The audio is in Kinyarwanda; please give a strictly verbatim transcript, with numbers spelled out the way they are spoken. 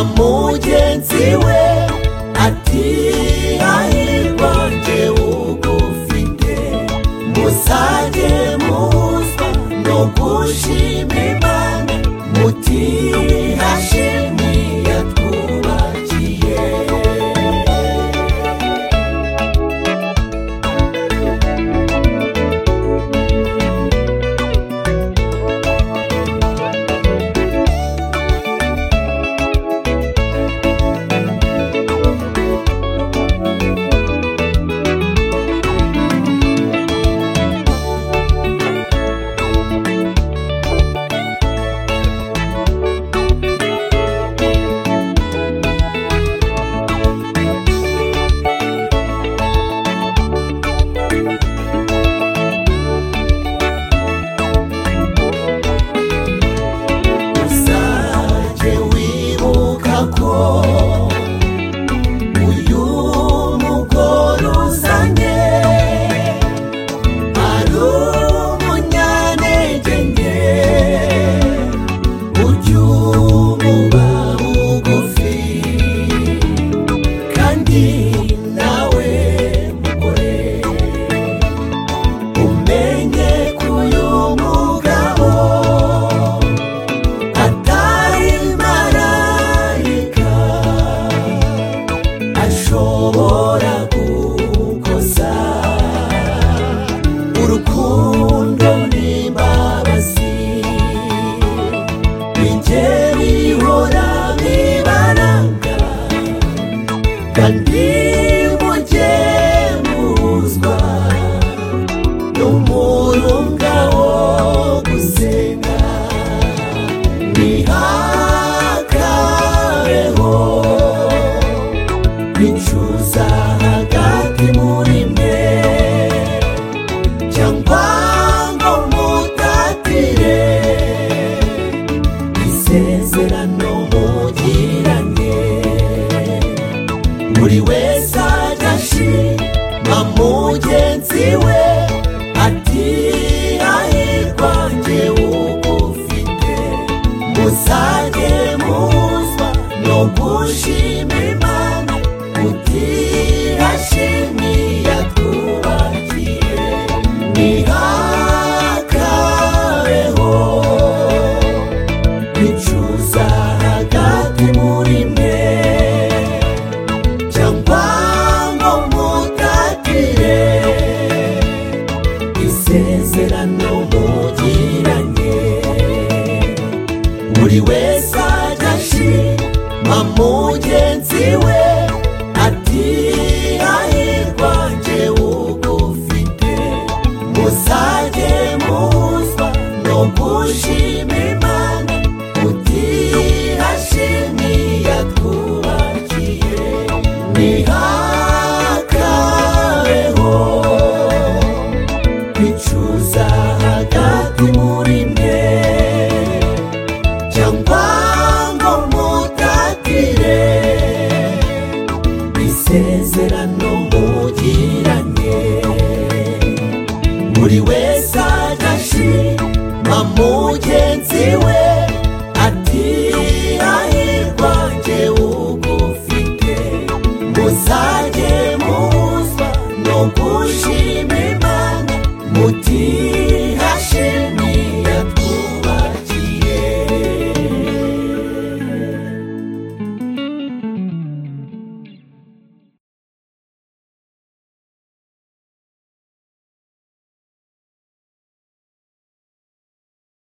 mugenzi we ati hahirwa njyewe ugufite muzajye muzwa no gushima Imana muti hashimwe yatwubakiye. Uyu mugore uzanye ari umunyantege nke, ujye umuba bugufi kandi nawe mugore umenye ko uyu mugabo atari marayika ashobora gukoza. Urukundo n'imbabazi bijye bihora bibaranga kandi mujye muzwa n'umurunga wo gusenga ntihakabeho kwicuza hagati muri mwe cyangwa ngo mutatire isezerano mugiranye. Buri wese ajya ashima mugenzi we ati hahirwa njyewe ugufite muzajye muzwa no gushima Imana muti hashimwe yatwubakiye. Ntihakabeho kwicuza hagati muri mwe cyangwa ngo mutatire isezerano mugiranye. Buri wese ajya ashima mugenzi we ati hahirwa njyewe ugufite muzajye muzwa no gushima Imana muti hashimwe yatwubakiye. Ntihakabeho kwicuza hagati muri mwe cyangwa ngo mutatire isezerano mugiranye. Buri wese ajya ashima mugenzi